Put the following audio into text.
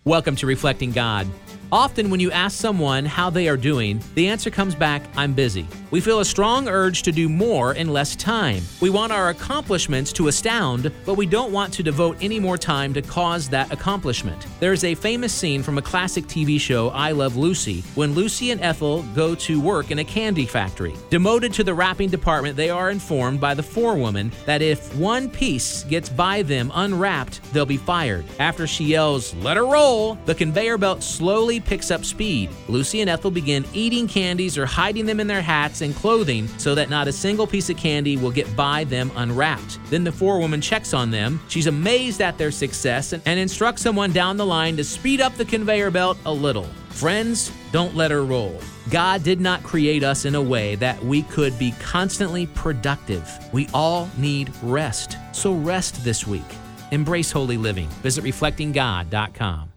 Welcome to Reflecting God. Often when you ask someone how they are doing, the answer comes back, I'm busy. We feel a strong urge to do more in less time. We want our accomplishments to astound, but we don't want to devote any more time to cause that accomplishment. There's a famous scene from a classic TV show, I Love Lucy, when Lucy and Ethel go to work in a candy factory. Demoted to the wrapping department, they are informed by the forewoman that if one piece gets by them unwrapped, they'll be fired. After she yells, "Let her roll," the conveyor belt slowly picks up speed. Lucy and Ethel begin eating candies or hiding them in their hats and clothing so that not a single piece of candy will get by them unwrapped. Then the forewoman checks on them. She's amazed at their success and instructs someone down the line to speed up the conveyor belt a little. Friends, don't let her roll. God did not create us in a way that we could be constantly productive. We all need rest. So rest this week. Embrace holy living. Visit reflectinggod.com.